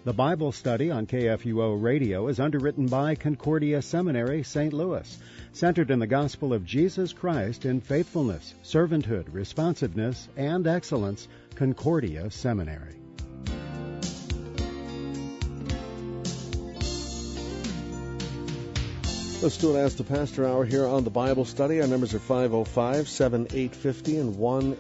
The Bible study on KFUO Radio is underwritten by Concordia Seminary, St. Louis, centered in the gospel of Jesus Christ in faithfulness, servanthood, responsiveness, and excellence. Concordia Seminary. Let's do an Ask the Pastor hour here on the Bible study. Our numbers are 505-7850 and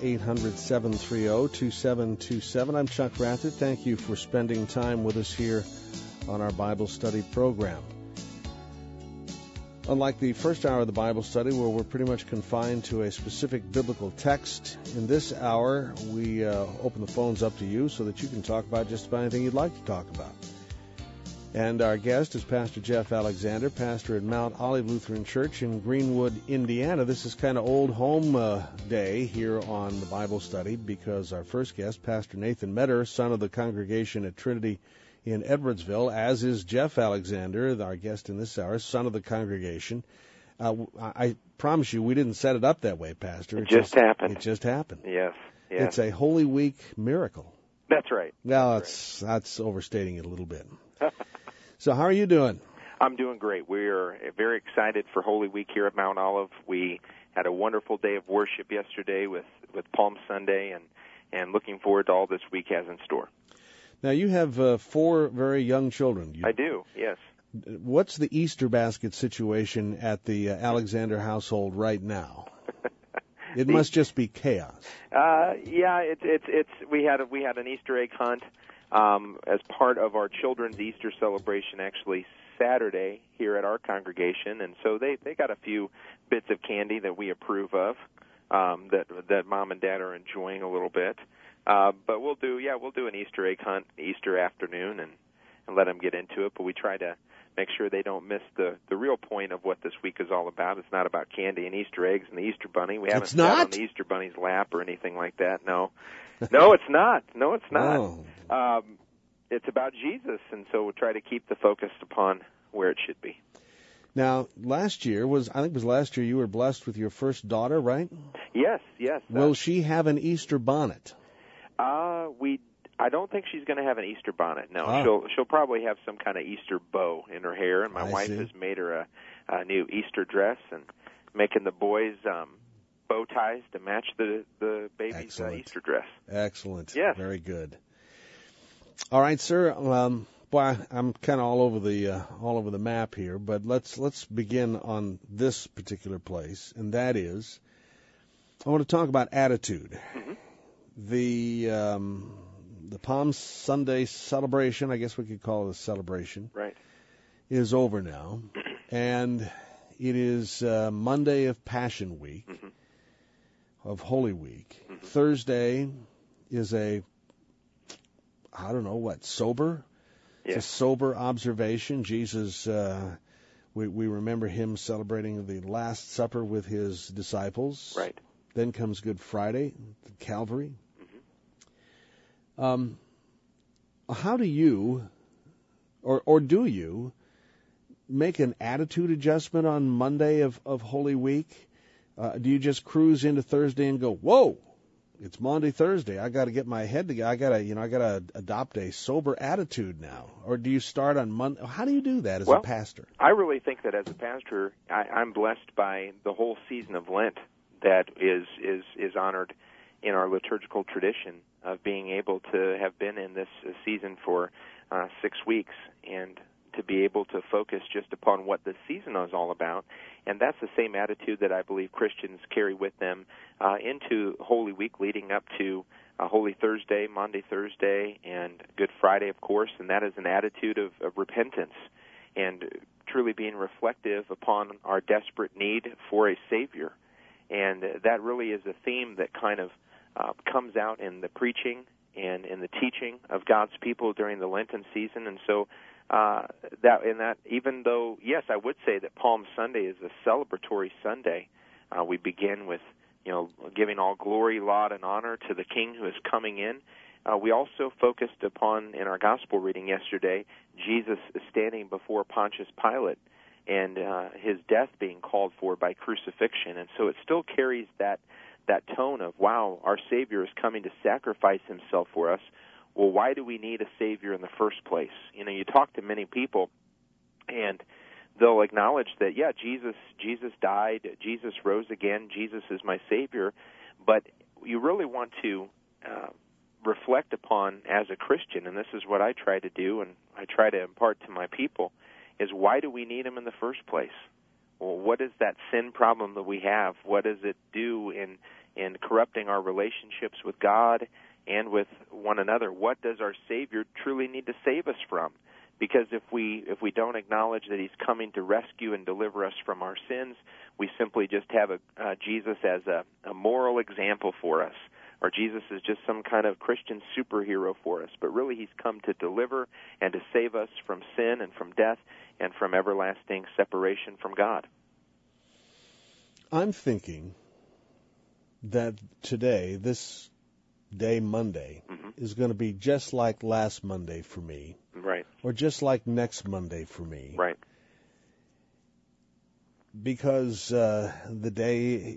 1-800-730-2727. I'm Chuck Rathert. Thank you for spending time with us here on our Bible study program. Unlike the first hour of the Bible study, where we're pretty much confined to a specific biblical text, in this hour we open the phones up to you so that you can talk about just about anything you'd like to talk about. And our guest is Pastor Jeff Alexander, pastor at Mount Olive Lutheran Church in Greenwood, Indiana. This is kind of old home day here on the Bible study because our first guest, Pastor Nathan Metter, son of the congregation at Trinity in Edwardsville, as is Jeff Alexander, our guest in this hour, son of the congregation. I promise you, we didn't set it up that way, Pastor. It just happened. It just happened. Yes. It's a Holy Week miracle. That's right. Well, that's overstating it a little bit. So how are you doing? I'm doing great. We are very excited for Holy Week here at Mount Olive. We had a wonderful day of worship yesterday with Palm Sunday, and looking forward to all this week has in store. Now, you have 4 very young children. I do, yes. What's the Easter basket situation at the Alexander household right now? It must just be chaos. Yeah, it's we had an Easter egg hunt as part of our children's Easter celebration, actually Saturday here at our congregation, and so they got a few bits of candy that we approve of, that Mom and Dad are enjoying a little bit. But we'll do an Easter egg hunt Easter afternoon and let them get into it. But we try to make sure they don't miss the real point of what this week is all about. It's not about candy and Easter eggs and the Easter bunny. We haven't sat on the Easter bunny's lap or anything like that. No, it's not. No, it's not. Oh. It's about Jesus, and so we'll try to keep the focus upon where it should be. Now, last year you were blessed with your first daughter, right? Yes. Will she have an Easter bonnet? I don't think she's going to have an Easter bonnet. No, she'll probably have some kind of Easter bow in her hair, and my wife has made her a new Easter dress and making the boys bow ties to match the baby's Easter dress. Excellent. Yes. Very good. All right, sir. Boy, I'm kind of all over the map here, but let's begin on this particular place, and that is, I want to talk about attitude. Mm-hmm. The Palm Sunday celebration, I guess we could call it a celebration, right, is over now, and it is Monday of Passion Week, mm-hmm. of Holy Week. Mm-hmm. Thursday is sober? Yes. It's a sober observation. Jesus, we remember him celebrating the Last Supper with his disciples. Right. Then comes Good Friday, Calvary. Mm-hmm. How do you, or do you, make an attitude adjustment on Monday of Holy Week? Do you just cruise into Thursday and go, whoa, it's Monday, Thursday, I got to get my head together. I got to adopt a sober attitude now. Or do you start on Monday? How do you do that as a pastor? I really think that as a pastor, I'm blessed by the whole season of Lent that is honored in our liturgical tradition of being able to have been in this season for 6 weeks and to be able to focus just upon what the season is all about. And that's the same attitude that I believe Christians carry with them into Holy Week, leading up to Holy Thursday, Maundy Thursday, and Good Friday, of course. And that is an attitude of repentance and truly being reflective upon our desperate need for a Savior. And that really is a theme that kind of comes out in the preaching and in the teaching of God's people during the Lenten season. And so even though, yes, I would say that Palm Sunday is a celebratory Sunday, we begin with, giving all glory, laud, and honor to the King who is coming in. We also focused upon, in our gospel reading yesterday, Jesus standing before Pontius Pilate and his death being called for by crucifixion. And so it still carries that tone of, wow, our Savior is coming to sacrifice himself for us, well, why do we need a Savior in the first place? You know, you talk to many people, and they'll acknowledge that, yeah, Jesus died, Jesus rose again, Jesus is my Savior, but you really want to reflect upon as a Christian, and this is what I try to do and I try to impart to my people, is why do we need Him in the first place? Well, what is that sin problem that we have? What does it do in corrupting our relationships with God and with one another? What does our Savior truly need to save us from? Because if we don't acknowledge that He's coming to rescue and deliver us from our sins, we simply just have Jesus as a moral example for us, or Jesus is just some kind of Christian superhero for us. But really, He's come to deliver and to save us from sin and from death and from everlasting separation from God. I'm thinking that today, this day, Monday, is going to be just like last Monday for me. Right. Or just like next Monday for me. Right. Because the day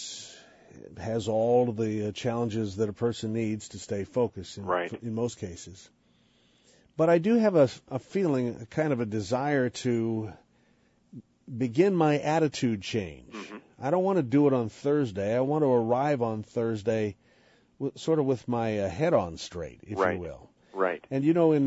has all of the challenges that a person needs to stay focused in most cases. But I do have a feeling, a kind of a desire to begin my attitude change. I don't want to do it on Thursday. I want to arrive on Thursday sort of with my head on straight, if you will. Right. And, you know,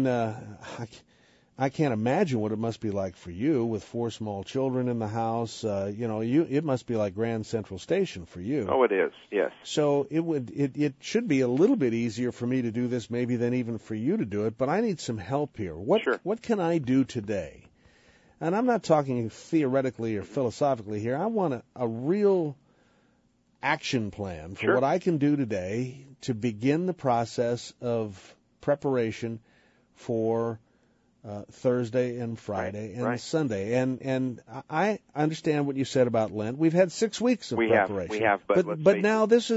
I can't imagine what it must be like for you with 4 small children in the house. It must be like Grand Central Station for you. Oh, it is, yes. So it should be a little bit easier for me to do this maybe than even for you to do it, but I need some help here. What can I do today? And I'm not talking theoretically or philosophically here. I want a real action plan for what I can do today to begin the process of preparation for Thursday and Friday and Sunday. And I understand what you said about Lent. We've had 6 weeks of preparation. We have, but now this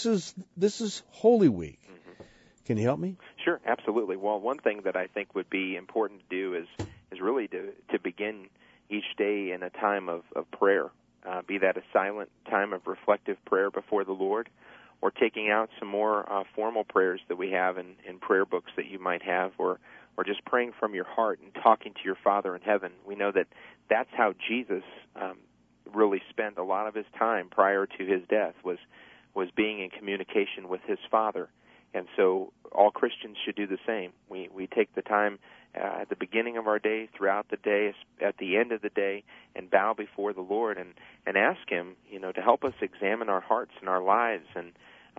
is Holy Week. Can you help me? Sure, absolutely. Well, one thing that I think would be important to do is really to begin each day in a time of prayer, be that a silent time of reflective prayer before the Lord, or taking out some more formal prayers that we have in prayer books that you might have, or just praying from your heart and talking to your Father in heaven. We know that that's how Jesus really spent a lot of His time prior to His death, was being in communication with His Father. And so all Christians should do the same. We take the time at the beginning of our day, throughout the day, at the end of the day, and bow before the Lord and ask Him, to help us examine our hearts and our lives, and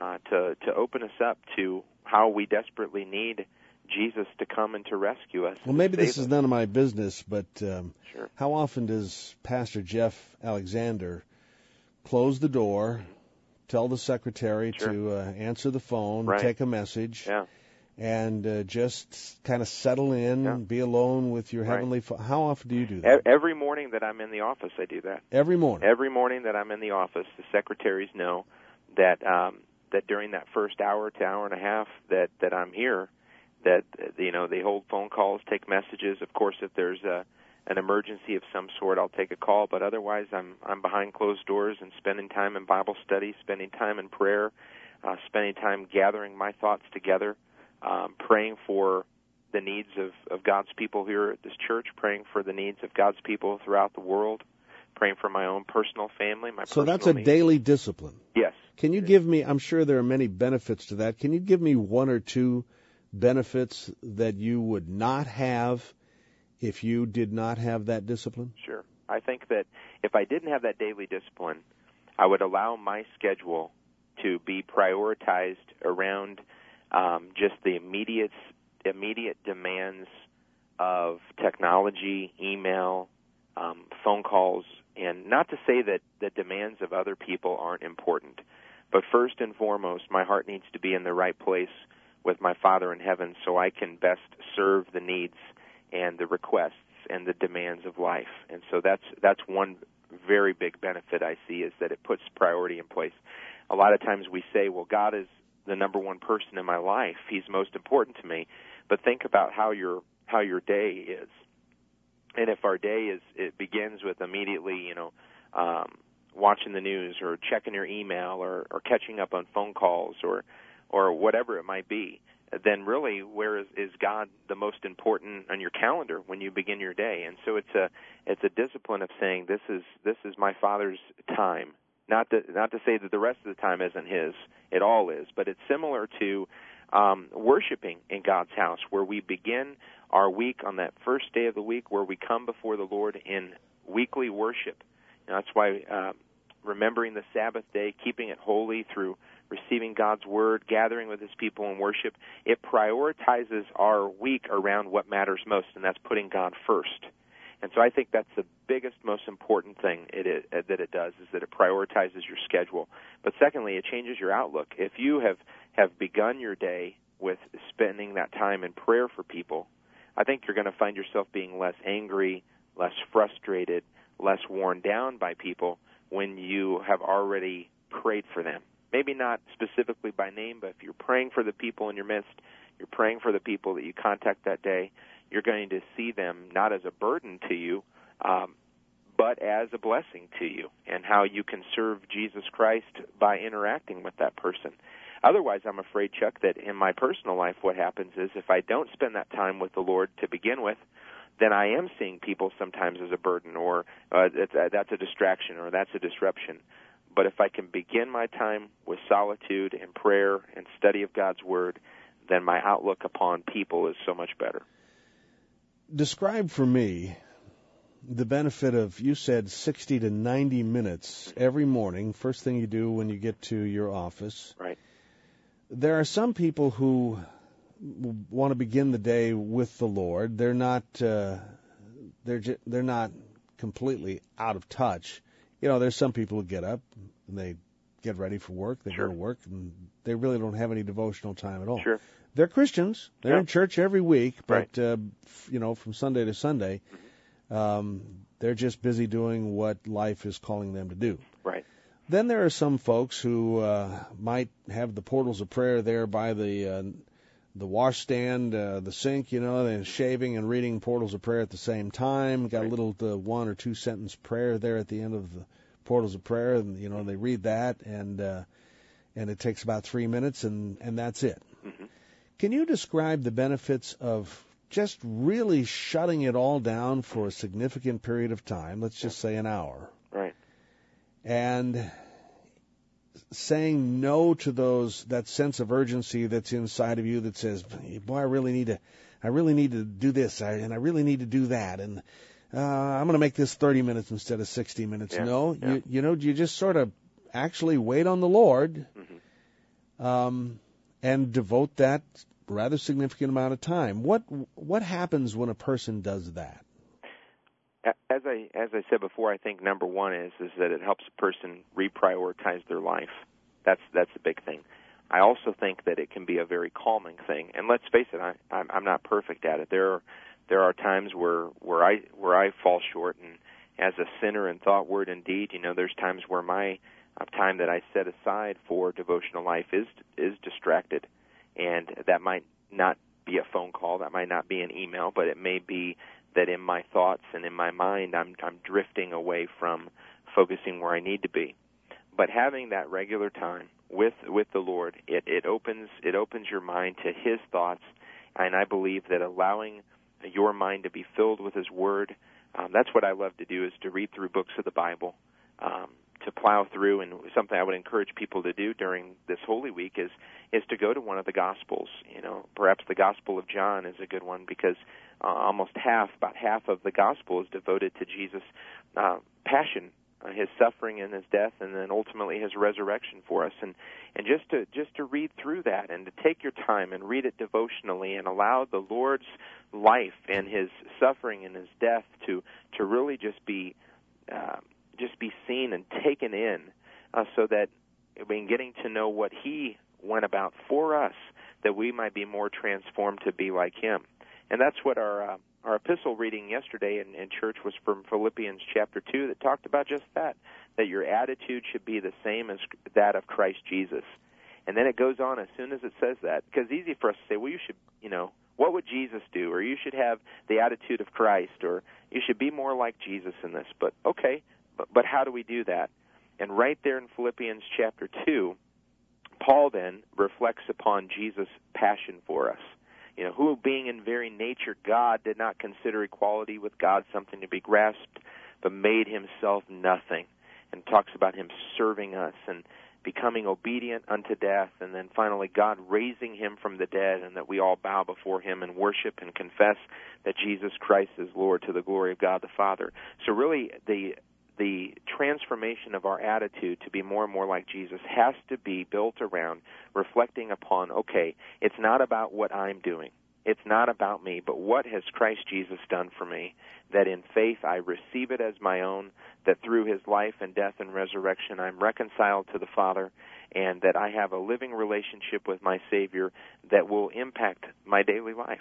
to open us up to how we desperately need Jesus to come and to rescue us. Well, maybe this is none of my business, but how often does Pastor Jeff Alexander close the door, tell the secretary to answer the phone, take a message, and just kind of settle in, be alone with your Heavenly Father? How often do you do that? Every morning that I'm in the office, I do that. Every morning? Every morning that I'm in the office, the secretaries know that that during that first hour to hour and a half that I'm here, that they hold phone calls, take messages. Of course, if there's an emergency of some sort, I'll take a call, but otherwise I'm behind closed doors and spending time in Bible study, spending time in prayer, spending time gathering my thoughts together, praying for the needs of God's people here at this church, praying for the needs of God's people throughout the world, praying for my own personal family, So that's a daily discipline. Yes. Can you give me, I'm sure there are many benefits to that, can you give me one or two benefits that you would not have if you did not have that discipline? Sure. I think that if I didn't have that daily discipline, I would allow my schedule to be prioritized around just the immediate demands of technology, email, phone calls, and not to say that the demands of other people aren't important, but first and foremost, my heart needs to be in the right place with my Father in heaven so I can best serve the needs and the requests and the demands of life. And so that's one very big benefit I see, is that it puts priority in place. A lot of times we say, well, God is the number one person in my life. He's most important to me. But think about how your day is. And if our day it begins with immediately, watching the news or checking your email or catching up on phone calls or whatever it might be, then really where is God the most important on your calendar when you begin your day? And so it's a discipline of saying this is my Father's time. Not to say that the rest of the time isn't His. It all is. But it's similar to worshiping in God's house, where we begin our week on that first day of the week, where we come before the Lord in weekly worship. And that's why remembering the Sabbath day, keeping it holy through receiving God's Word, gathering with His people in worship, it prioritizes our week around what matters most, and that's putting God first. And so I think that's the biggest, most important thing that it does, is that it prioritizes your schedule. But secondly, it changes your outlook. If you have begun your day with spending that time in prayer for people, I think you're going to find yourself being less angry, less frustrated, less worn down by people when you have already prayed for them. Maybe not specifically by name, but if you're praying for the people in your midst, you're praying for the people that you contact that day, you're going to see them not as a burden to you, but as a blessing to you, and how you can serve Jesus Christ by interacting with that person. Otherwise, I'm afraid, Chuck, that in my personal life what happens is if I don't spend that time with the Lord to begin with, then I am seeing people sometimes as a burden, or that's a distraction, or that's a disruption. But if I can begin my time with solitude and prayer and study of God's Word, then my outlook upon people is so much better. Describe for me the benefit of, you said 60 to 90 minutes every morning, first thing you do when you get to your office. Right. There are some people who want to begin the day with the Lord. They're not completely out of touch. You know, there's some people who get up and they get ready for work. They Sure. go to work, and they really don't have any devotional time at all. Sure. They're Christians. They're in church every week, but Right. From Sunday to Sunday, they're just busy doing what life is calling them to do. Right. Then there are some folks who might have the portals of prayer there by the washstand, the sink, they're shaving and reading portals of prayer at the same time. Got a little 1 or 2 sentence prayer there at the end of the portals of prayer, and they read that, and it takes about 3 minutes, and that's it. Mm-hmm. Can you describe the benefits of just really shutting it all down for a significant period of time, let's just say an hour, Right. and saying no to that sense of urgency that's inside of you that says, boy, I really need to do this, and I really need to do that, and I'm going to make this 30 minutes instead of 60 minutes. Yeah. No, Yeah. You just sort of actually wait on the Lord, and devote that rather significant amount of time. What happens when a person does that? As I said before, I think number one is that it helps a person reprioritize their life. That's a big thing. I also think that it can be a very calming thing. And let's face it, I'm not perfect at it. There are times where I fall short, and as a sinner in thought, word, and deed, there's times where my time that I set aside for devotional life is distracted, and that might not be a phone call, that might not be an email, but it may be that in my thoughts and in my mind I'm drifting away from focusing where I need to be. But having that regular time with the Lord, it opens your mind to His thoughts, and I believe that allowing your mind to be filled with His Word, that's what I love to do, is to read through books of the Bible, to plow through, and something I would encourage people to do during this Holy Week is to go to one of the Gospels. Perhaps the Gospel of John is a good one, because about half of the Gospel is devoted to Jesus' passion, His suffering and His death, and then ultimately His resurrection for us. And just to read through that, and to take your time and read it devotionally, and allow the Lord's life and His suffering and His death to really just be seen and taken in, so that in getting to know what He went about for us, that we might be more transformed to be like Him. And that's what our epistle reading yesterday in church was from Philippians chapter 2, that talked about just that your attitude should be the same as that of Christ Jesus. And then it goes on as soon as it says that, because it's easy for us to say, well, you should, what would Jesus do? Or you should have the attitude of Christ, or you should be more like Jesus in this. But okay, but how do we do that? And right there in Philippians chapter 2, Paul then reflects upon Jesus' passion for us. Who being in very nature God did not consider equality with God something to be grasped, but made himself nothing, and talks about him serving us and becoming obedient unto death, and then finally God raising him from the dead, and that we all bow before him and worship and confess that Jesus Christ is Lord to the glory of God the Father. So really the transformation of our attitude to be more and more like Jesus has to be built around reflecting upon, okay, it's not about what I'm doing. It's not about me, but what has Christ Jesus done for me, that in faith I receive it as my own, that through his life and death and resurrection I'm reconciled to the Father, and that I have a living relationship with my Savior that will impact my daily life.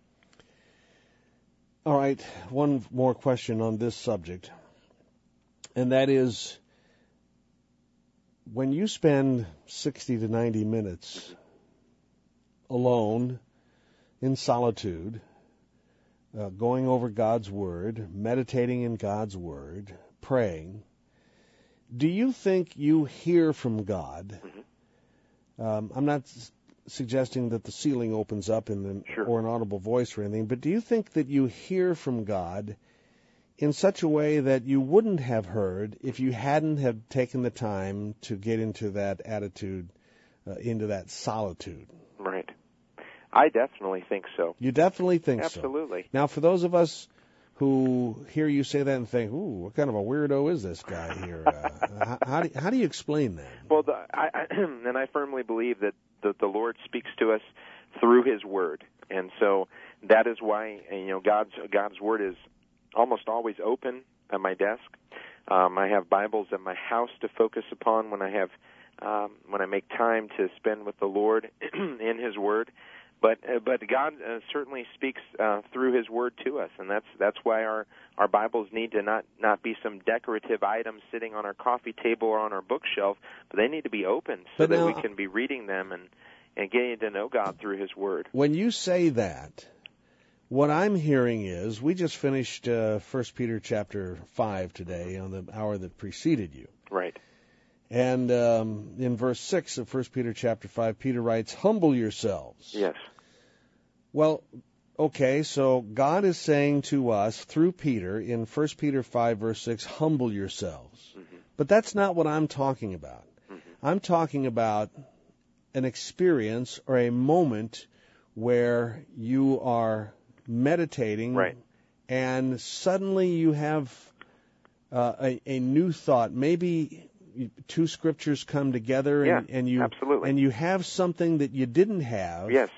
All right, one more question on this subject, and that is, when you spend 60 to 90 minutes alone in solitude, going over God's Word, meditating in God's Word, praying, do you think you hear from God? I'm not suggesting that the ceiling opens up or an audible voice or anything, but do you think that you hear from God in such a way that you wouldn't have heard if you hadn't have taken the time to get into that attitude, into that solitude? Right. I definitely think so. You definitely think so? Absolutely. Now, for those of us who hear you say that and think, ooh, what kind of a weirdo is this guy here? How do you explain that? Well, I firmly believe that the Lord speaks to us through his Word. And so that is why, God's Word is almost always open at my desk. I have Bibles at my house to focus upon when I make time to spend with the Lord in his Word. But God certainly speaks through his Word to us, and that's why our Bibles need to not be some decorative items sitting on our coffee table or on our bookshelf, but they need to be open so that we can be reading them and getting to know God through his Word. When you say that, what I'm hearing is, we just finished 1 Peter chapter 5 today on the hour that preceded you. Right. And in verse 6 of 1 Peter chapter 5, Peter writes, humble yourselves. Yes. Well, okay, so God is saying to us through Peter in 1 Peter 5, verse 6, humble yourselves. Mm-hmm. But that's not what I'm talking about. Mm-hmm. I'm talking about an experience or a moment where you are meditating, right, and suddenly you have a new thought. Maybe two scriptures come together, and you absolutely. And you have something that you didn't have. Yes,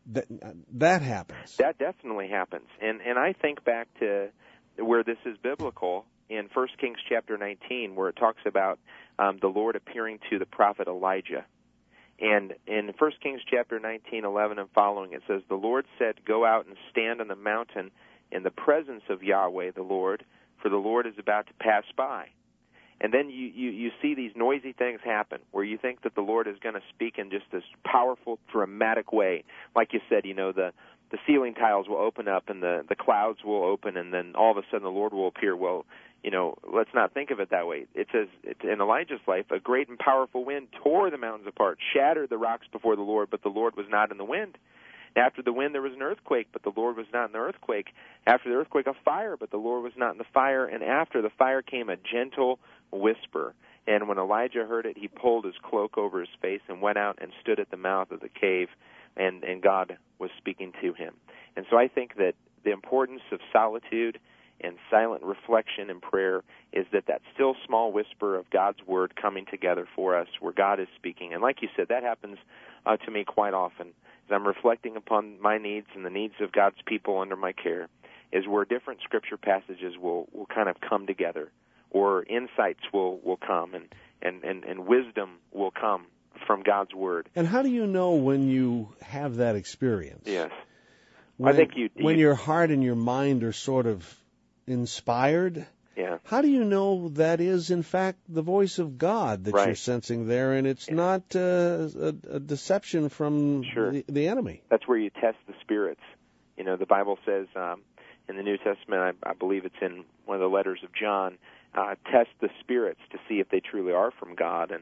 that happens. That definitely happens, and I think back to where this is biblical in 1 Kings chapter 19, where it talks about the Lord appearing to the prophet Elijah. And in 1 Kings chapter 19:11 and following, it says, the Lord said, go out and stand on the mountain in the presence of Yahweh the Lord, for the Lord is about to pass by. And then you see these noisy things happen where you think that the Lord is going to speak in just this powerful, dramatic way. Like you said, the ceiling tiles will open up and the clouds will open, and then all of a sudden the Lord will appear. Well, let's not think of it that way. It says, in Elijah's life, a great and powerful wind tore the mountains apart, shattered the rocks before the Lord, but the Lord was not in the wind. After the wind, there was an earthquake, but the Lord was not in the earthquake. After the earthquake, a fire, but the Lord was not in the fire. And after the fire came a gentle whisper. And when Elijah heard it, he pulled his cloak over his face and went out and stood at the mouth of the cave, and God was speaking to him. And so I think that the importance of solitude and silent reflection and prayer is that still small whisper of God's Word coming together for us where God is speaking. And like you said, that happens to me quite often. As I'm reflecting upon my needs and the needs of God's people under my care, is where different Scripture passages will kind of come together, or insights will come, and wisdom will come from God's Word. And how do you know when you have that experience? Yes. When, I think when your heart and your mind are sort of inspired? Yeah. How do you know that is, in fact, the voice of God that right. you're sensing there, and it's not a deception from the enemy? That's where you test the spirits. The Bible says in the New Testament, I believe it's in one of the letters of John, test the spirits to see if they truly are from God. And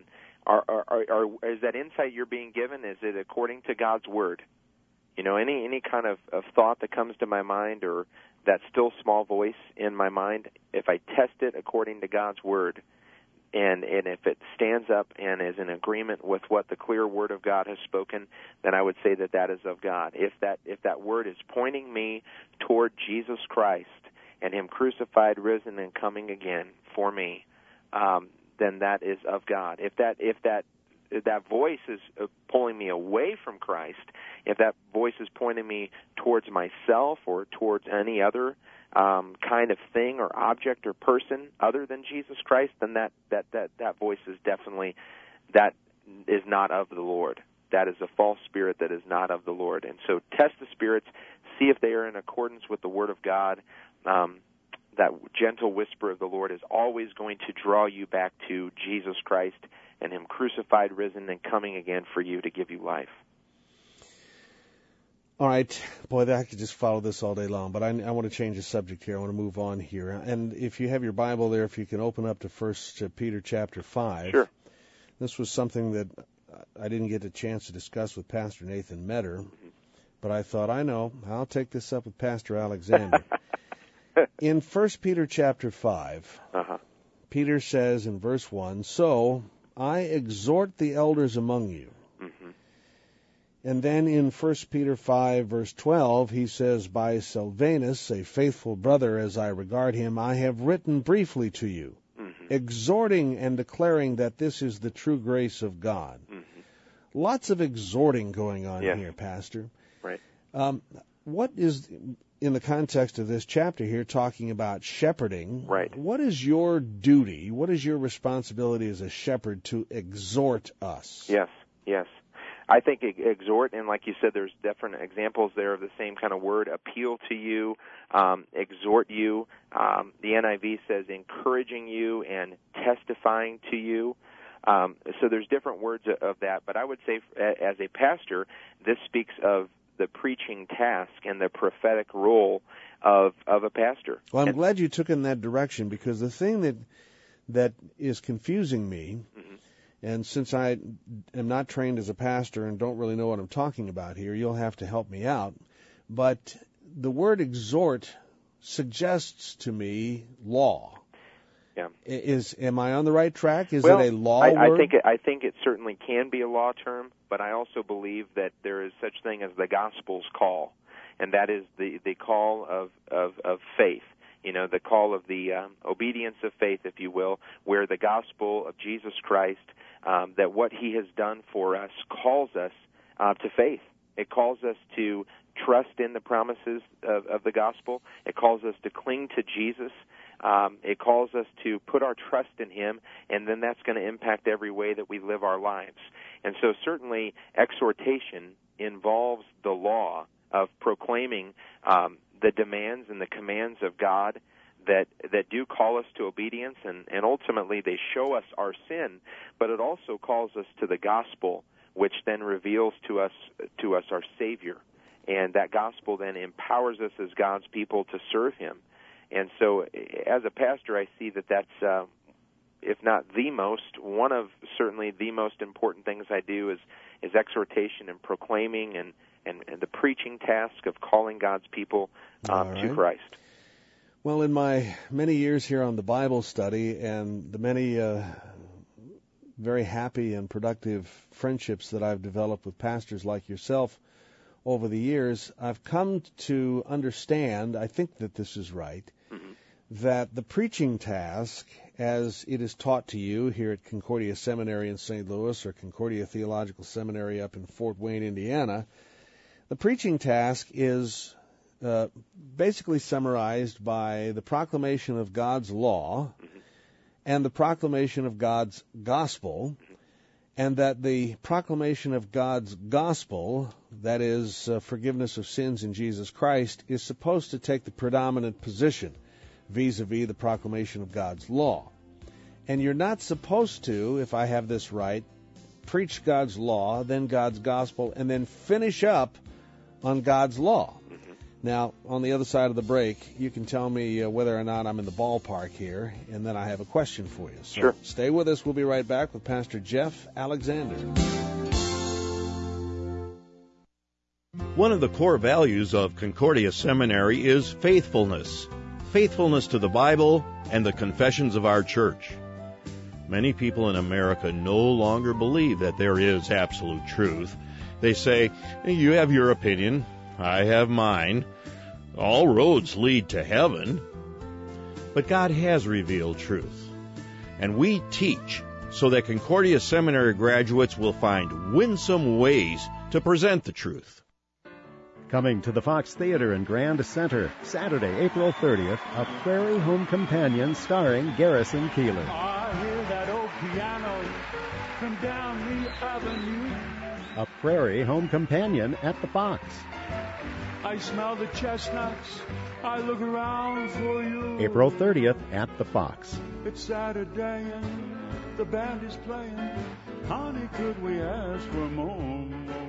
is that insight you're being given, is it according to God's Word? You know, any kind of thought that comes to my mind, or that still small voice in my mind, if I test it according to God's Word, and if it stands up and is in agreement with what the clear Word of God has spoken, then I would say that is of God. If that Word is pointing me toward Jesus Christ and Him crucified, risen, and coming again for me, then that is of God. If that voice is pulling me away from Christ, if that voice is pointing me towards myself or towards any other kind of thing or object or person other than Jesus Christ, then that voice is definitely, that is not of the Lord. That is a false spirit that is not of the Lord. And so test the spirits, see if they are in accordance with the Word of God. That gentle whisper of the Lord is always going to draw you back to Jesus Christ and Him crucified, risen, and coming again for you to give you life. All right. Boy, I could just follow this all day long, but I want to change the subject here. I want to move on here. And if you have your Bible there, if you can open up to 1 Peter chapter 5. Sure. This was something that I didn't get a chance to discuss with Pastor Nathan Metter, but I thought, I'll take this up with Pastor Alexander. In 1 Peter chapter 5, Peter says in verse 1, "So I exhort the elders among you." And then in 1 Peter 5, verse 12, he says, "By Silvanus, a faithful brother as I regard him, I have written briefly to you, exhorting and declaring that this is the true grace of God." Lots of exhorting going on here, Pastor. Right. What is, in the context of this chapter here, talking about shepherding? Right. What is your duty? What is your responsibility as a shepherd to exhort us? Yes. I think exhort, and like you said, there's different examples there of the same kind of word, appeal to you, exhort you. The NIV says encouraging you and testifying to you. So there's different words of that, but I would say as a pastor, this speaks of the preaching task and the prophetic role of a pastor. Well, I'm glad you took in that direction, because the thing that is confusing me, and since I am not trained as a pastor and don't really know what I'm talking about here, you'll have to help me out. But the word exhort suggests to me law. Yeah. Am I on the right track? Is it a law word? I think it certainly can be a law term, but I also believe that there is such thing as the gospel's call, and that is the call of faith. You know, the call of the obedience of faith, if you will, where the gospel of Jesus Christ, that what He has done for us, calls us to faith. It calls us to trust in the promises of the gospel. It calls us to cling to Jesus. It calls us to put our trust in Him, and then that's going to impact every way that we live our lives. And so certainly exhortation involves the law of proclaiming the demands and the commands of God that do call us to obedience, and ultimately they show us our sin, but it also calls us to the gospel, which then reveals to us our Savior. And that gospel then empowers us as God's people to serve Him. And so as a pastor, I see that's, if not the most, one of certainly the most important things I do is exhortation and proclaiming and the preaching task of calling God's people to Christ. Well, in my many years here on the Bible study and the many very happy and productive friendships that I've developed with pastors like yourself over the years, I've come to understand, I think that this is right, that the preaching task, as it is taught to you here at Concordia Seminary in St. Louis or Concordia Theological Seminary up in Fort Wayne, Indiana, the preaching task is basically summarized by the proclamation of God's law and the proclamation of God's gospel, and that the proclamation of God's gospel, that is forgiveness of sins in Jesus Christ, is supposed to take the predominant position vis-a-vis the proclamation of God's law. And you're not supposed to, if I have this right, preach God's law, then God's gospel, and then finish up on God's law. Now, on the other side of the break, you can tell me whether or not I'm in the ballpark here, and then I have a question for you. So Sure. Stay with us. We'll be right back with Pastor Jeff Alexander. One of the core values of Concordia Seminary is faithfulness. Faithfulness to the Bible and the confessions of our church. Many people in America no longer believe that there is absolute truth. They say, you have your opinion, I have mine. All roads lead to heaven. But God has revealed truth. And we teach so that Concordia Seminary graduates will find winsome ways to present the truth. Coming to the Fox Theater and Grand Center, Saturday, April 30th, A Prairie Home Companion starring Garrison Keillor. I hear that old piano from down the avenue. A Prairie Home Companion at the Fox. I smell the chestnuts. I look around for you. April 30th at the Fox. It's Saturday and the band is playing. Honey, could we ask for more?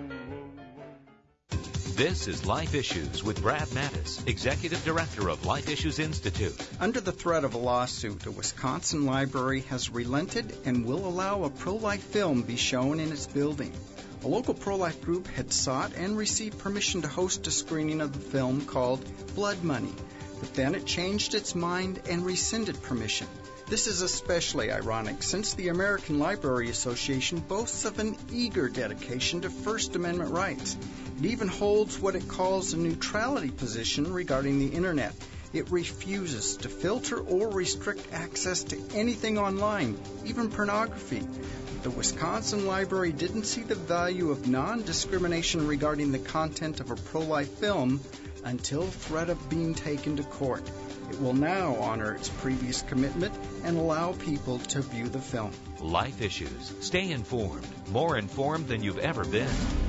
This is Life Issues with Brad Mattis, Executive Director of Life Issues Institute. Under the threat of a lawsuit, a Wisconsin library has relented and will allow a pro-life film be shown in its building. A local pro-life group had sought and received permission to host a screening of the film called Blood Money, but then it changed its mind and rescinded permission. This is especially ironic since the American Library Association boasts of an eager dedication to First Amendment rights. It even holds what it calls a neutrality position regarding the Internet. It refuses to filter or restrict access to anything online, even pornography. The Wisconsin Library didn't see the value of non-discrimination regarding the content of a pro-life film until threat of being taken to court. It will now honor its previous commitment and allow people to view the film. Life Issues. Stay informed. More informed than you've ever been.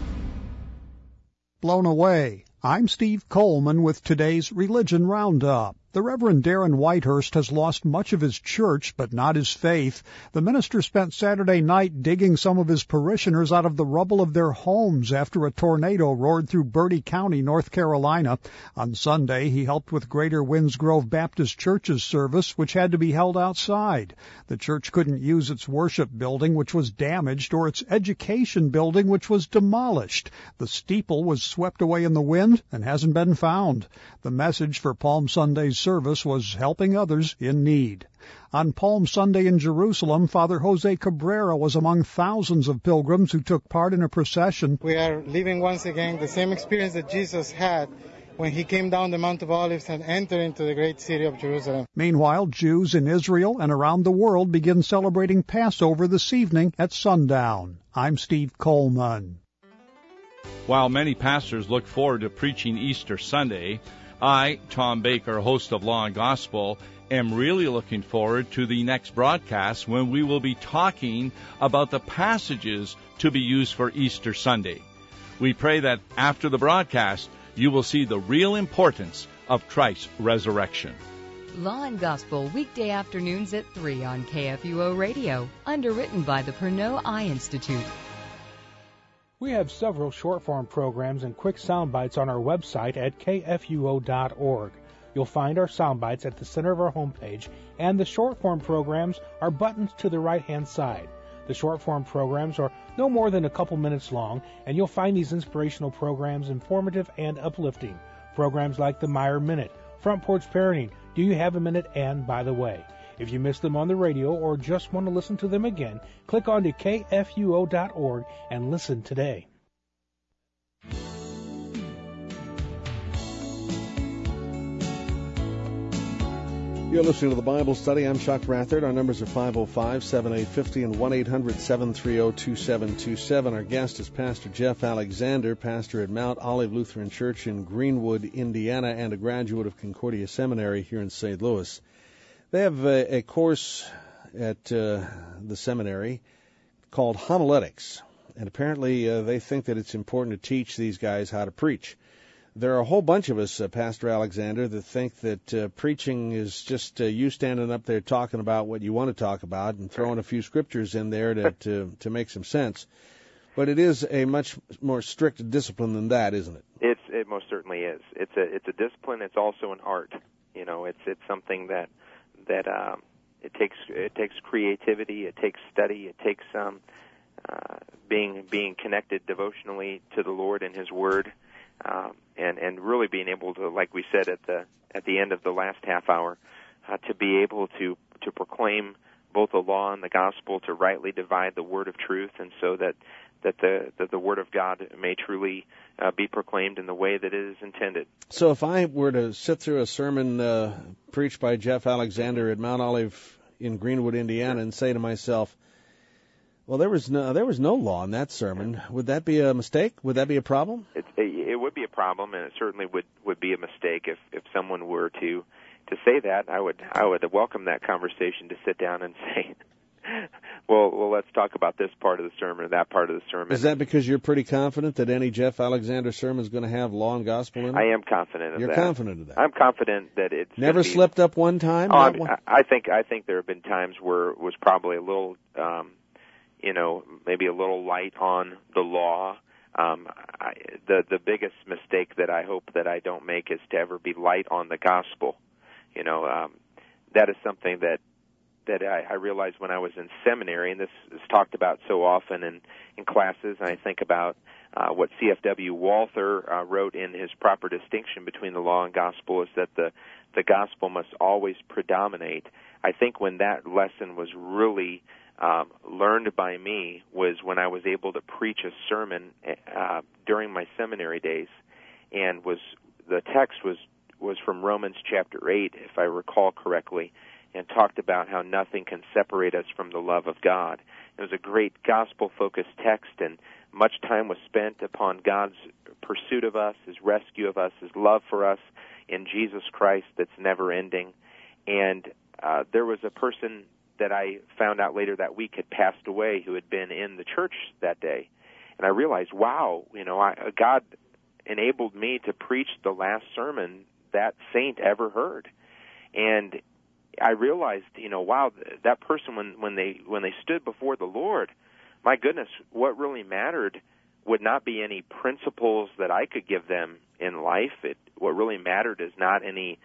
Blown away. I'm Steve Coleman with today's Religion Roundup. The Reverend Darren Whitehurst has lost much of his church, but not his faith. The minister spent Saturday night digging some of his parishioners out of the rubble of their homes after a tornado roared through Bertie County, North Carolina. On Sunday, he helped with Greater Winds Grove Baptist Church's service, which had to be held outside. The church couldn't use its worship building, which was damaged, or its education building, which was demolished. The steeple was swept away in the wind and hasn't been found. The message for Palm Sunday's service was helping others in need. On Palm Sunday in Jerusalem, Father Jose Cabrera was among thousands of pilgrims who took part in a procession. We are living once again the same experience that Jesus had when he came down the Mount of Olives and entered into the great city of Jerusalem. Meanwhile, Jews in Israel and around the world begin celebrating Passover this evening at sundown. I'm Steve Coleman. While many pastors look forward to preaching Easter Sunday, I, Tom Baker, host of Law and Gospel, am really looking forward to the next broadcast when we will be talking about the passages to be used for Easter Sunday. We pray that after the broadcast, you will see the real importance of Christ's resurrection. Law and Gospel, weekday afternoons at 3 on KFUO Radio, underwritten by the Pernod Eye Institute. We have several short-form programs and quick sound bites on our website at kfuo.org. You'll find our sound bites at the center of our homepage, and the short-form programs are buttons to the right-hand side. The short-form programs are no more than a couple minutes long, and you'll find these inspirational programs informative and uplifting. Programs like the Meyer Minute, Front Porch Parenting, Do You Have a Minute, and By the Way. If you missed them on the radio or just want to listen to them again, click on to kfuo.org and listen today. You're listening to the Bible Study. I'm Chuck Rathard. Our numbers are 505-7850 and 1-800-730-2727. Our guest is Pastor Jeff Alexander, pastor at Mount Olive Lutheran Church in Greenwood, Indiana, and a graduate of Concordia Seminary here in St. Louis. They have a course at the seminary called homiletics, and apparently they think that it's important to teach these guys how to preach. There are a whole bunch of us, Pastor Alexander, that think that preaching is just you standing up there talking about what you want to talk about and throwing a few scriptures in there to make some sense. But it is a much more strict discipline than that, isn't it? It most certainly is. It's a discipline. It's also an art. You know, it's something that it takes creativity. It takes study. It takes being connected devotionally to the Lord and His Word, and really being able to, like we said at the end of the last half hour, to be able to proclaim both the law and the gospel, to rightly divide the word of truth, and so that the word of God may truly be proclaimed in the way that it is intended. So if I were to sit through a sermon preached by Jeff Alexander at Mount Olive in Greenwood, Indiana, and say to myself, well, there was no law in that sermon, would that be a mistake? Would that be a problem? It would be a problem, and it certainly would be a mistake if someone were to say that. I would welcome that conversation to sit down and say, well, let's talk about this part of the sermon or that part of the sermon. Is that because you're pretty confident that any Jeff Alexander sermon is going to have law and gospel in it? I am confident of that. You're confident of that? I'm confident that it's never slipped up one time? I think there have been times where it was probably a little, maybe a little light on the law. The biggest mistake that I hope that I don't make is to ever be light on the gospel. That is something that I realized when I was in seminary, and this is talked about so often in classes, and I think about what C.F.W. Walther wrote in his Proper Distinction Between the Law and Gospel, is that the gospel must always predominate. I think when that lesson was really learned by me was when I was able to preach a sermon during my seminary days, and the text was from Romans chapter 8, if I recall correctly, and talked about how nothing can separate us from the love of God. It was a great gospel-focused text, and much time was spent upon God's pursuit of us, His rescue of us, His love for us in Jesus Christ that's never-ending. And there was a person that I found out later that week had passed away who had been in the church that day. And I realized, wow, God enabled me to preach the last sermon that saint ever heard. And I realized, wow, that person, when they stood before the Lord, my goodness, what really mattered would not be any principles that I could give them in life. What really mattered is not any,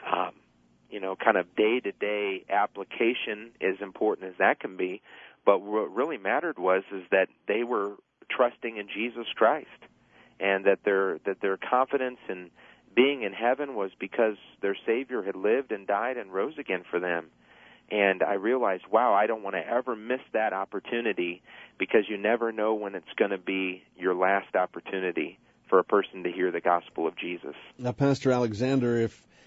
kind of day-to-day application, as important as that can be. But what really mattered is that they were trusting in Jesus Christ, and that their confidence in being in heaven was because their Savior had lived and died and rose again for them. And I realized, wow, I don't want to ever miss that opportunity, because you never know when it's going to be your last opportunity for a person to hear the gospel of Jesus. Now, Pastor Alexander,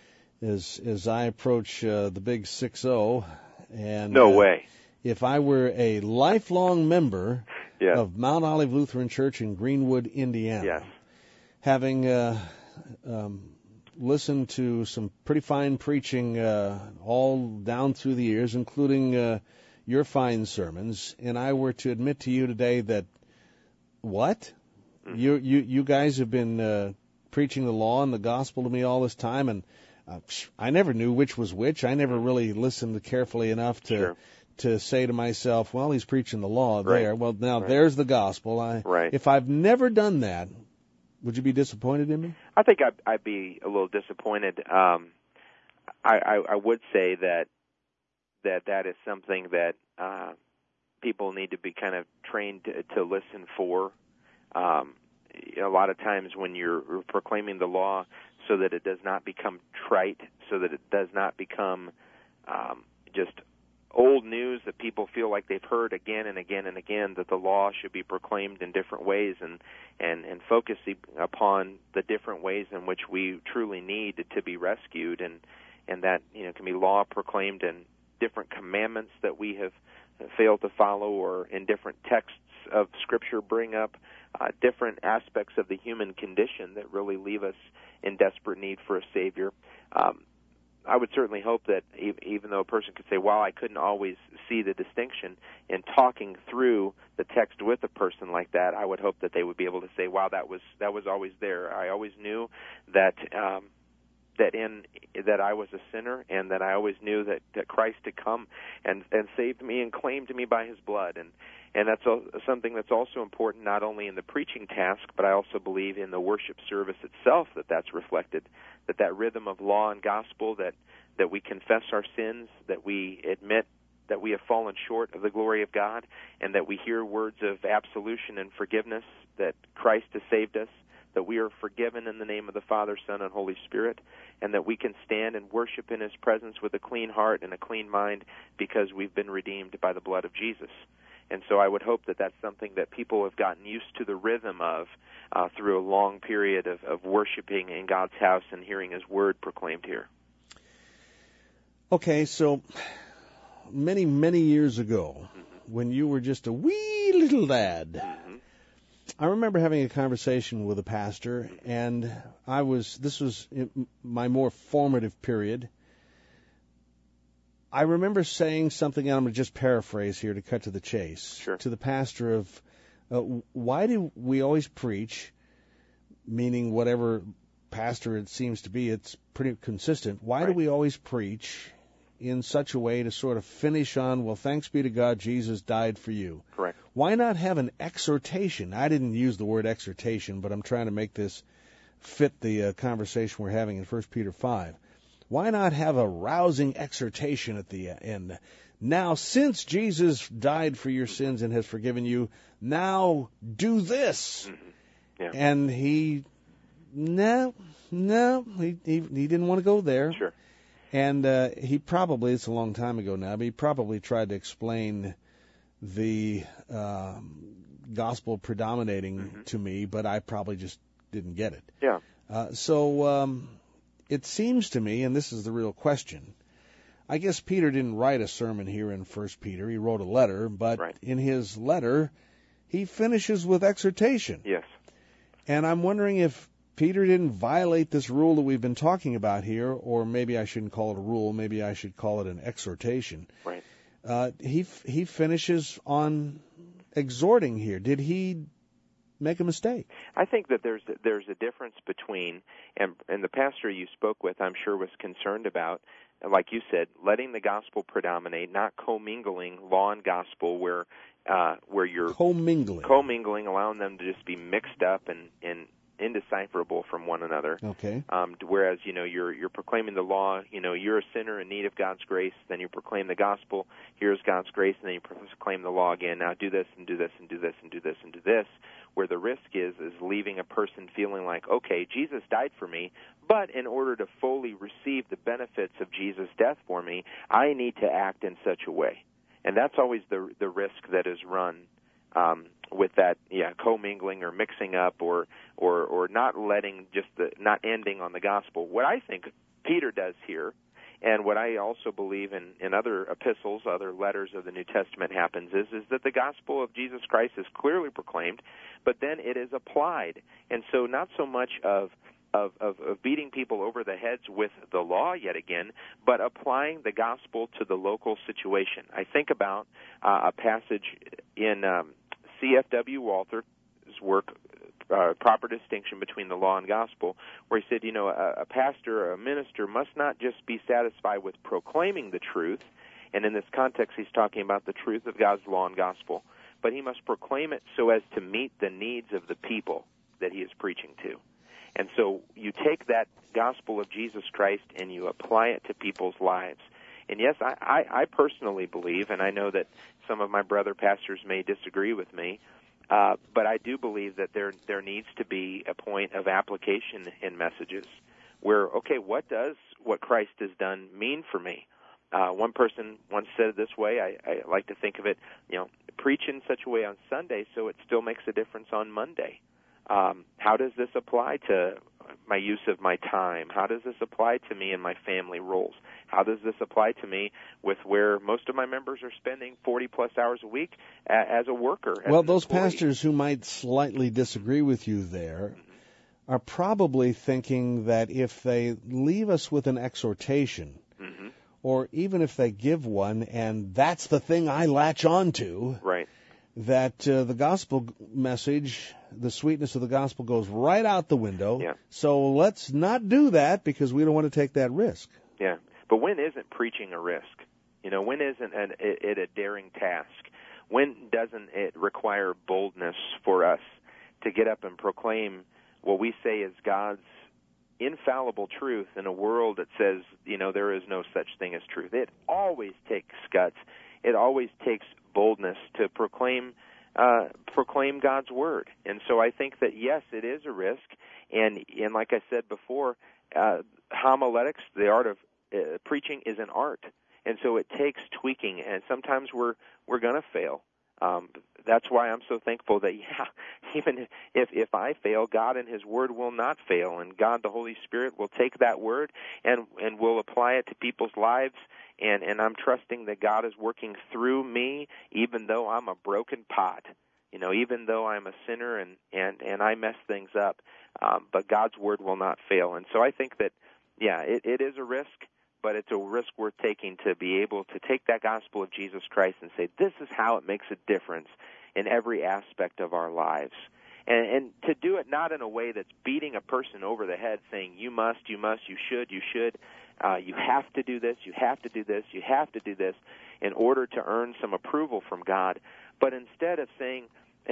as I approach the big 6-0, and no way, if I were a lifelong member of Mount Olive Lutheran Church in Greenwood, Indiana, having listened to some pretty fine preaching all down through the years, including your fine sermons, and I were to admit to you today that, what? Mm-hmm. You guys have been preaching the law and the gospel to me all this time, and I never knew which was which. I never really listened carefully enough to say to myself, well, he's preaching the law there. Well, now there's the gospel. If I've never done that, would you be disappointed in me? I think I'd be a little disappointed. I would say that is something that people need to be kind of trained to listen for. A lot of times when you're proclaiming the law, so that it does not become trite, so that it does not become just old news that people feel like they've heard again and again and again, that the law should be proclaimed in different ways, and focusing upon the different ways in which we truly need to be rescued, and that can be law proclaimed in different commandments that we have failed to follow, or in different texts of Scripture bring up different aspects of the human condition that really leave us in desperate need for a Savior. I would certainly hope that even though a person could say, well, I couldn't always see the distinction, in talking through the text with a person like that, I would hope that they would be able to say, wow, that was always there. I always knew that that I was a sinner, and that I always knew that Christ had come and saved me and claimed me by His blood. And that's something that's also important, not only in the preaching task, but I also believe in the worship service itself, that's reflected, that rhythm of law and gospel, that we confess our sins, that we admit that we have fallen short of the glory of God, and that we hear words of absolution and forgiveness, that Christ has saved us, that we are forgiven in the name of the Father, Son, and Holy Spirit, and that we can stand and worship in His presence with a clean heart and a clean mind because we've been redeemed by the blood of Jesus. And so I would hope that that's something that people have gotten used to the rhythm of through a long period of worshiping in God's house and hearing His word proclaimed here. Okay, so many, many years ago, when you were just a wee little lad, I remember having a conversation with a pastor, and this was my more formative period. I remember saying something, and I'm going to just paraphrase here to cut to the chase, to the pastor of, why do we always preach, meaning whatever pastor it seems to be, it's pretty consistent, why do we always preach in such a way to sort of finish on, well, thanks be to God, Jesus died for you? Correct. Why not have an exhortation? I didn't use the word exhortation, but I'm trying to make this fit the conversation we're having in 1 Peter 5. Why not have a rousing exhortation at the end? Now, since Jesus died for your sins and has forgiven you, now do this. Yeah. And he didn't want to go there. Sure. And he probably, it's a long time ago now, but he probably tried to explain the gospel predominating to me, but I probably just didn't get it. Yeah. So it seems to me, and this is the real question, I guess Peter didn't write a sermon here in 1 Peter. He wrote a letter, but in his letter, he finishes with exhortation. Yes. And I'm wondering if Peter didn't violate this rule that we've been talking about here, or maybe I shouldn't call it a rule, maybe I should call it an exhortation. Right. He finishes on exhorting here. Did he make a mistake? I think that there's a difference between, and the pastor you spoke with, I'm sure, was concerned about, like you said, letting the gospel predominate, not commingling law and gospel, where you're commingling, allowing them to just be mixed up and indecipherable from one another. Okay. Whereas, you're proclaiming the law, you're a sinner in need of God's grace, then you proclaim the gospel, here's God's grace, and then you proclaim the law again. Now do this and do this and do this and do this and do this, where the risk is leaving a person feeling like, okay, Jesus died for me, but in order to fully receive the benefits of Jesus' death for me, I need to act in such a way. And that's always the risk that is run with that, commingling or mixing up or not letting not ending on the gospel. What I think Peter does here, and what I also believe in other epistles, other letters of the New Testament happens, is that the gospel of Jesus Christ is clearly proclaimed, but then it is applied. And so not so much of beating people over the heads with the law yet again, but applying the gospel to the local situation. I think about a passage in C.F.W. Walther's work, Proper Distinction Between the Law and Gospel, where he said, a pastor or a minister must not just be satisfied with proclaiming the truth, and in this context he's talking about the truth of God's law and gospel, but he must proclaim it so as to meet the needs of the people that he is preaching to. And so you take that gospel of Jesus Christ and you apply it to people's lives. And yes, I personally believe, and I know that some of my brother pastors may disagree with me, but I do believe that there needs to be a point of application in messages where, okay, what does what Christ has done mean for me? One person once said it this way, I like to think of it, preach in such a way on Sunday so it still makes a difference on Monday. How does this apply to my use of my time? How does this apply to me in my family roles? How does this apply to me with where most of my members are spending 40-plus hours a week as a worker? Well, those pastors who might slightly disagree with you there are probably thinking that if they leave us with an exhortation, or even if they give one, and that's the thing I latch on to, right, that the gospel message the sweetness of the gospel goes right out the window. Yeah. So let's not do that because we don't want to take that risk. Yeah. But when isn't preaching a risk? When isn't it a daring task? When doesn't it require boldness for us to get up and proclaim what we say is God's infallible truth in a world that says, there is no such thing as truth? It always takes guts. It always takes boldness to proclaim God's word. And so I think that, yes, it is a risk. And like I said before, homiletics, the art of preaching, is an art. And so it takes tweaking, and sometimes we're going to fail. That's why I'm so thankful that, even if I fail, God and His Word will not fail, and God, the Holy Spirit, will take that Word and will apply it to people's lives, and I'm trusting that God is working through me, even though I'm a broken pot, even though I'm a sinner and I mess things up, but God's Word will not fail. And so I think that, it is a risk, but it's a risk worth taking to be able to take that gospel of Jesus Christ and say, this is how it makes a difference in every aspect of our lives. And to do it not in a way that's beating a person over the head, saying, you must, you should, you have to do this, you have to do this, you have to do this in order to earn some approval from God, but instead saying,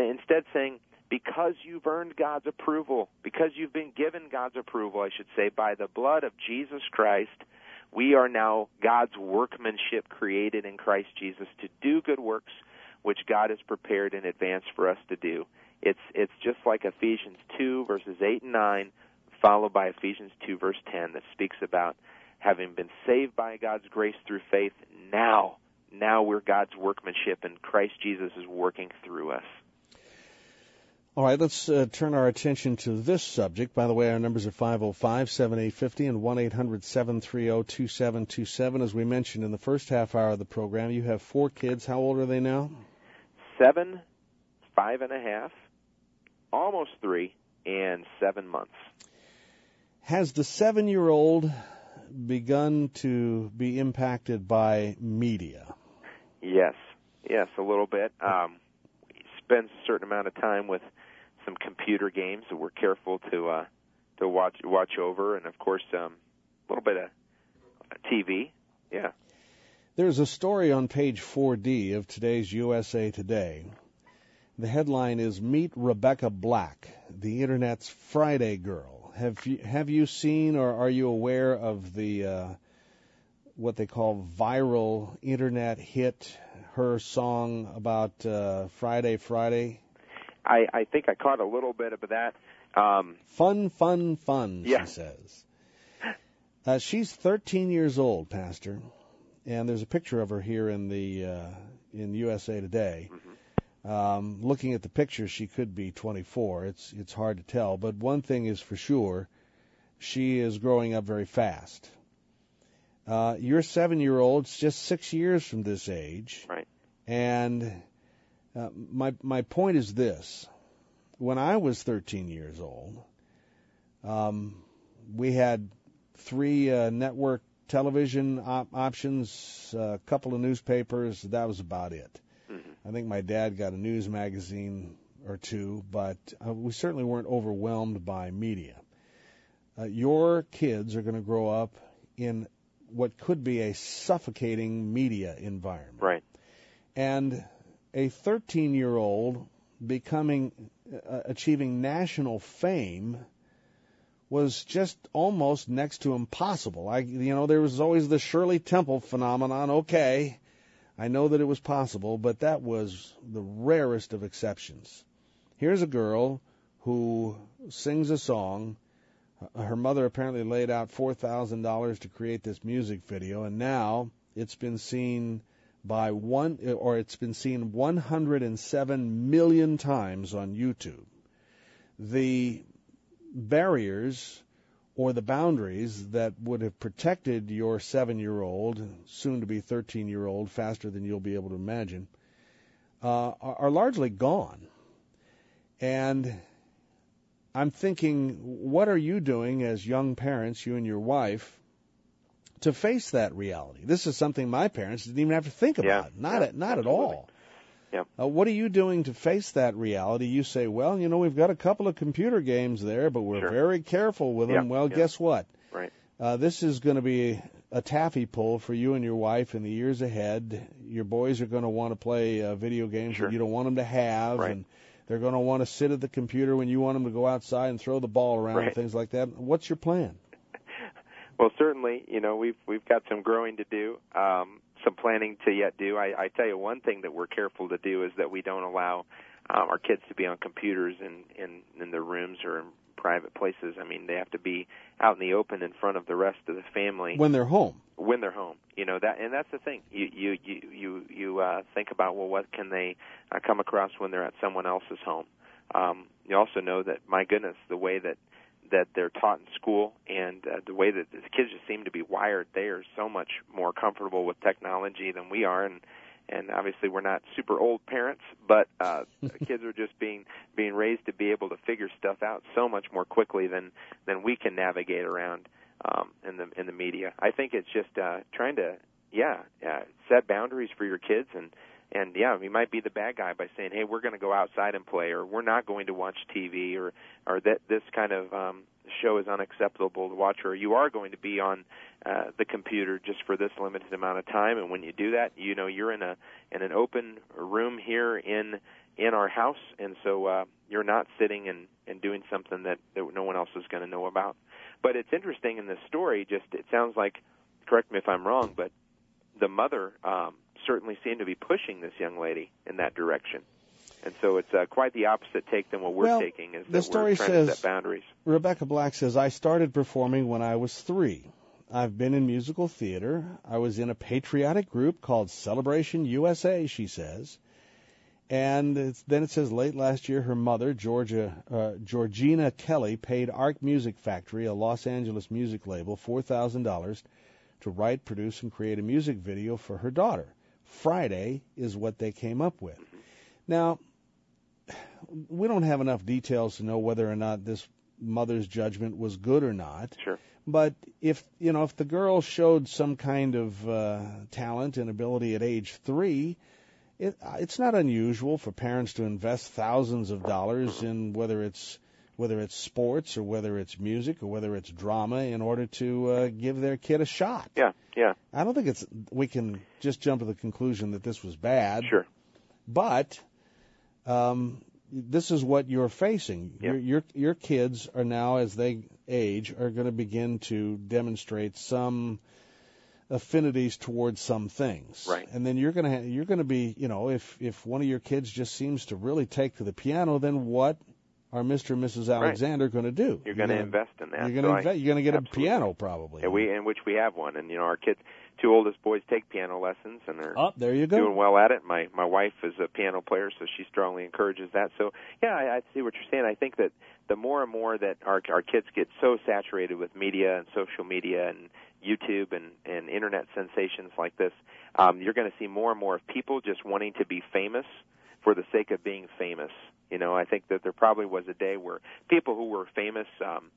because you've earned God's approval, because you've been given God's approval, I should say, by the blood of Jesus Christ, we are now God's workmanship created in Christ Jesus to do good works which God has prepared in advance for us to do. It's just like Ephesians 2, verses 8 and 9, followed by Ephesians 2, verse 10, that speaks about having been saved by God's grace through faith. Now we're God's workmanship, and Christ Jesus is working through us. All right, let's turn our attention to this subject. By the way, our numbers are 505-7850 and 1-800-730-2727. As we mentioned in the first half hour of the program, you have 4 kids. How old are they now? 7, 5.5, almost 3, and 7 months. Has the 7-year-old begun to be impacted by media? Yes, a little bit. He spends a certain amount of time with some computer games that we're careful to watch over, and of course a little bit of TV. Yeah. There's a story on page 4D of today's USA Today. The headline is "Meet Rebecca Black, the Internet's Friday Girl." Have you seen or are you aware of the what they call viral Internet hit, her song about Friday? I think I caught a little bit of that. Fun, yeah. She says. She's 13 years old, Pastor, and there's a picture of her here in USA Today. Mm-hmm. Looking at the picture, she could be 24. It's hard to tell, but one thing is for sure, she is growing up very fast. Your 7-year-old's just 6 years from this age, right? And my point is this: when I was 13 years old, we had 3 network television options, a couple of newspapers. That was about it. I think my dad got a news magazine or 2, but we certainly weren't overwhelmed by media. Your kids are going to grow up in what could be a suffocating media environment. Right. And a 13-year-old achieving national fame was just almost next to impossible. There was always the Shirley Temple phenomenon. Okay, I know that it was possible, but that was the rarest of exceptions. Here's a girl who sings a song. Her mother apparently laid out $4,000 to create this music video, and now it's been seen 107 million times on YouTube. The barriers or the boundaries that would have protected your 7-year-old, soon-to-be 13-year-old, faster than you'll be able to imagine, are largely gone. And I'm thinking, what are you doing as young parents, you and your wife, to face that reality? This is something my parents didn't even have to think about. Not at all. Yep. What are you doing to face that reality? You say, well, we've got a couple of computer games there, but we're very careful with them. Well, guess what? Right. This is going to be a taffy pull for you and your wife in the years ahead. Your boys are going to want to play video games that you don't want them to have, and they're going to want to sit at the computer when you want them to go outside and throw the ball around and things like that. What's your plan? Well, certainly, we've got some growing to do, some planning to yet do. I tell you, one thing that we're careful to do is that we don't allow our kids to be on computers in their rooms or in private places. I mean, they have to be out in the open in front of the rest of the family when they're home. When they're home, that, and that's the thing. You think about, well, what can they come across when they're at someone else's home? You also know that, my goodness, the way that they're taught in school and the way that the kids just seem to be wired, they are so much more comfortable with technology than we are, and obviously we're not super old parents, but kids are just being raised to be able to figure stuff out so much more quickly than we can navigate around in the media. I think it's just trying to set boundaries for your kids, and we might be the bad guy by saying, hey, we're going to go outside and play, or we're not going to watch TV, or that this kind of show is unacceptable to watch, or you are going to be on the computer just for this limited amount of time. And when you do that, you're in an open room here in our house, and so you're not sitting and doing something that no one else is going to know about. But it's interesting in this story, it sounds like, correct me if I'm wrong, but the mother certainly seemed to be pushing this young lady in that direction. And so it's quite the opposite take than what we're taking, is that we're trying to set boundaries. Rebecca Black says, I started performing when I was 3. I've been in musical theater. I was in a patriotic group called Celebration USA, she says. And then it says late last year, her mother, Georgina Kelly, paid Arc Music Factory, a Los Angeles music label, $4,000 to write, produce, and create a music video for her daughter. Friday is what they came up with. Now, we don't have enough details to know whether or not this mother's judgment was good or not. Sure. But if the girl showed some kind of talent and ability at age 3, it's not unusual for parents to invest thousands of dollars in whether it's sports or whether it's music or whether it's drama in order to give their kid a shot. Yeah. I don't think we can just jump to the conclusion that this was bad. Sure. But this is what you're facing. Yep. Your kids are now, as they age, are going to begin to demonstrate some affinities towards some things. Right. And then you're going to be, if one of your kids just seems to really take to the piano, then what are Mr. and Mrs. Alexander going to do? You're going to invest in that. You're going to get absolutely. a piano probably. Yeah, in which we have one, and our kids, 2 oldest boys take piano lessons, and they're there you go. doing well at it. My wife is a piano player, so she strongly encourages that. So I see what you're saying. I think that the more and more that our kids get so saturated with media and social media and YouTube and internet sensations like this, you're going to see more and more of people just wanting to be famous for the sake of being famous. I think that there probably was a day where people who were famous,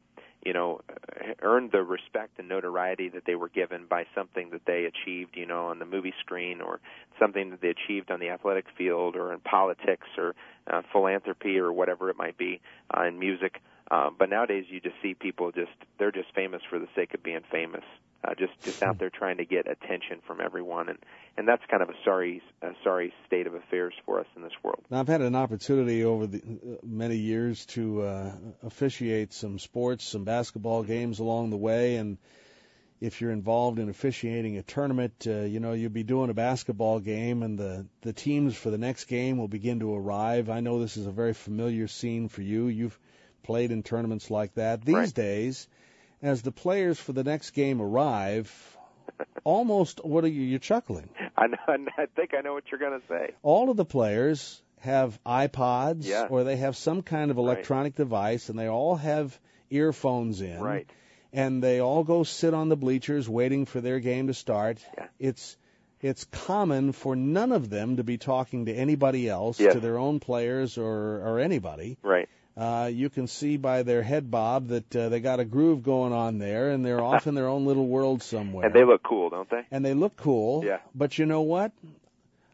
earned the respect and notoriety that they were given by something that they achieved, on the movie screen, or something that they achieved on the athletic field, or in politics, or philanthropy, or whatever it might be, in music. But nowadays you just see people they're just famous for the sake of being famous. Just out there trying to get attention from everyone, and that's kind of a sorry state of affairs for us in this world. Now, I've had an opportunity over the many years to officiate some sports, some basketball games along the way, and if you're involved in officiating a tournament, you'll be doing a basketball game, and the teams for the next game will begin to arrive. I know this is a very familiar scene for you. You've played in tournaments like that. These days, as the players for the next game arrive, almost, what are you? You're chuckling. I think I know what you're going to say. All of the players have iPods, or they have some kind of electronic device, and they all have earphones in. Right. And they all go sit on the bleachers waiting for their game to start. Yeah. It's common for none of them to be talking to anybody else, to their own players or anybody. Right. You can see by their head bob that they got a groove going on there, and they're off in their own little world somewhere. And they look cool, don't they? And they look cool. Yeah. But you know what?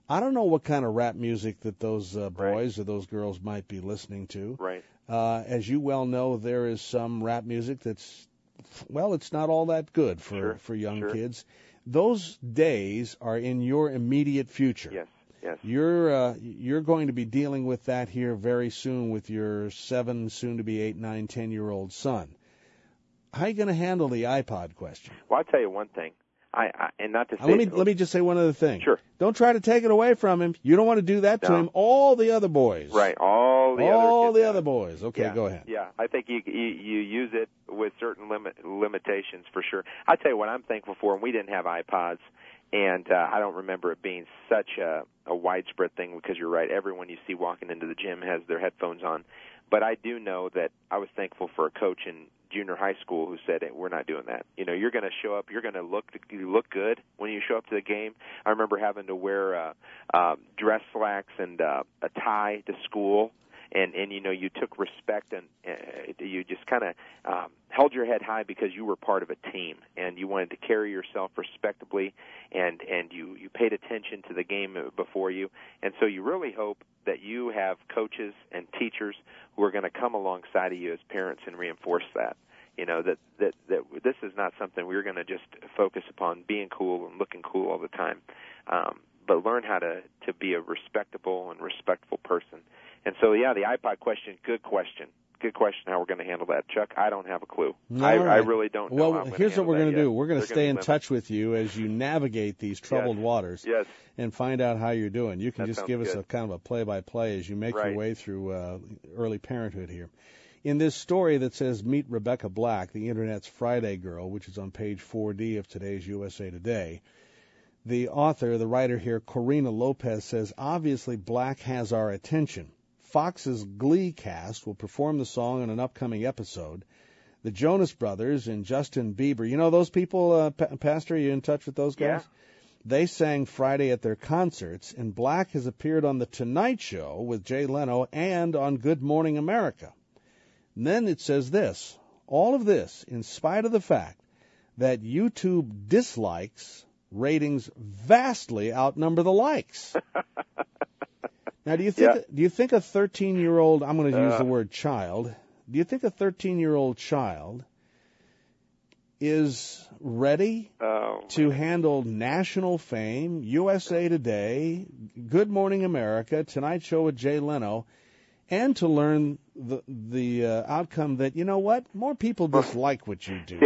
I don't know what kind of rap music that those boys or those girls might be listening to. Right. As you well know, there is some rap music that's, well, it's not all that good for young kids. Those days are in your immediate future. Yes. Yes. You're going to be dealing with that here very soon with your 7, soon to be 8, 9, 10-year-old son. How are you going to handle the iPod question? Well, I'll tell you one thing. And not to say let me just say one other thing. Sure. Don't try to take it away from him. You don't want to do that to him. All the other boys. Right. All the other boys. Okay, go ahead. Yeah. I think you use it with certain limitations for sure. I'll tell you what I'm thankful for, and we didn't have iPods, and I don't remember it being such a widespread thing because you're right. Everyone you see walking into the gym has their headphones on. But I do know that I was thankful for a coach in junior high school who said, hey, we're not doing that. You know, you're going to show up, you're going to look good when you show up to the game. I remember having to wear dress slacks and a tie to school, and you know, you took respect and you just kind of held your head high because you were part of a team and you wanted to carry yourself respectably, and you paid attention to the game before you. And so you really hope that you have coaches and teachers who are going to come alongside of you as parents and reinforce that. You know, that this is not something we're going to just focus upon being cool and looking cool all the time, but learn how to be a respectable and respectful person. And so, yeah, the iPod question, good question. Good question how we're going to handle that. Chuck, I don't have a clue. I really don't know. Well, here's what we're going to do. We're going to stay in touch with you as you navigate these troubled waters and find out how you're doing. You can just give us a kind of a play-by-play as you make your way through early parenthood here. In this story that says Meet Rebecca Black, the Internet's Friday Girl, which is on page 4D of today's USA Today, the author, the writer here, Corina Lopez, says, obviously Black has our attention. Fox's Glee cast will perform the song in an upcoming episode. The Jonas Brothers and Justin Bieber, you know those people, Pastor, are you in touch with those guys? Yeah. They sang Friday at their concerts, and Black has appeared on The Tonight Show with Jay Leno and on Good Morning America. And then it says this, all of this in spite of the fact that YouTube dislikes ratings vastly outnumber the likes. Now, do you think a 13-year-old, I'm going to use the word child, do you think a 13-year-old child is ready to handle national fame, USA Today, Good Morning America, Tonight Show with Jay Leno, and to learn the outcome that, you know what, more people dislike what you do? See,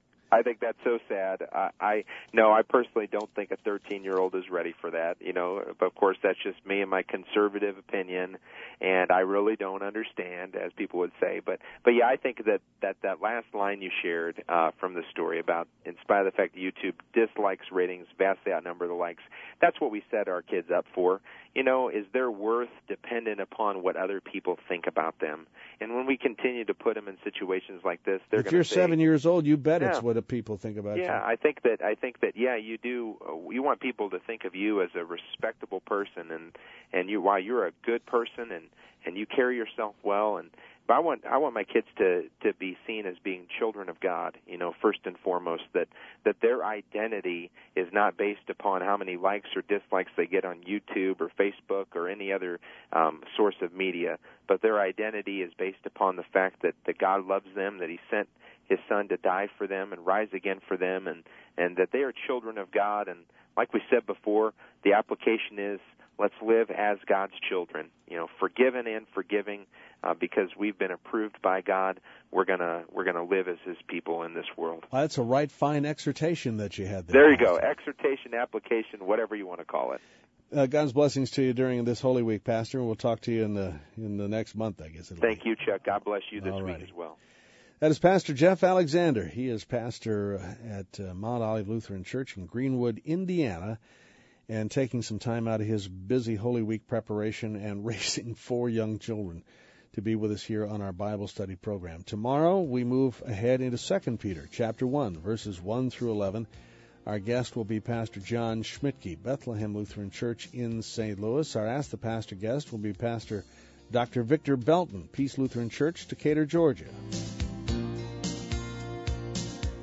I think that's so sad. I personally don't think a 13-year-old is ready for that. You know, but of course that's just me and my conservative opinion, and I really don't understand, as people would say. But yeah, I think that last line you shared from the story about, in spite of the fact that YouTube dislikes ratings vastly outnumber the likes, that's what we set our kids up for. You know, is their worth dependent upon what other people think about them? And when we continue to put them in situations like this, they're going to say, if you're 7 years old, you bet it's what people think about you. Yeah, I think that you do. You want people to think of you as a respectable person, and while you're a good person and you carry yourself well. But I want my kids to be seen as being children of God, you know, first and foremost, that their identity is not based upon how many likes or dislikes they get on YouTube or Facebook or any other source of media, but their identity is based upon the fact that God loves them, that He sent His Son to die for them and rise again for them, and that they are children of God. And like we said before, the application is, let's live as God's children, you know, forgiven and forgiving, because we've been approved by God. We're gonna live as His people in this world. Well, that's a right fine exhortation that you had there. There you go, exhortation, application, whatever you want to call it. God's blessings to you during this Holy Week, Pastor. We'll talk to you in the next month, I guess. Thank you, Chuck. God bless you this week as well. That is Pastor Jeff Alexander. He is pastor at Mount Olive Lutheran Church in Greenwood, Indiana, and taking some time out of his busy Holy Week preparation and raising 4 young children to be with us here on our Bible study program. Tomorrow we move ahead into 2 Peter chapter 1, verses 1 through 11. Our guest will be Pastor John Schmidtke, Bethlehem Lutheran Church in St. Louis. Our Ask the Pastor guest will be Pastor Dr. Victor Belton, Peace Lutheran Church, Decatur, Georgia.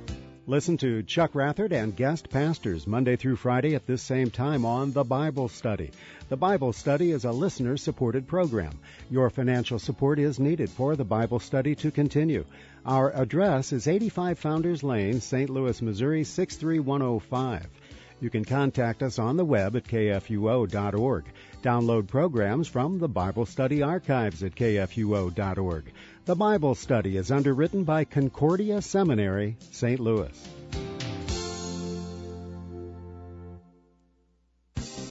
Listen to Chuck Rathert and guest pastors Monday through Friday at this same time on The Bible Study. The Bible Study is a listener-supported program. Your financial support is needed for the Bible Study to continue. Our address is 85 Founders Lane, St. Louis, Missouri, 63105. You can contact us on the web at kfuo.org. Download programs from the Bible Study archives at kfuo.org. The Bible Study is underwritten by Concordia Seminary, St. Louis.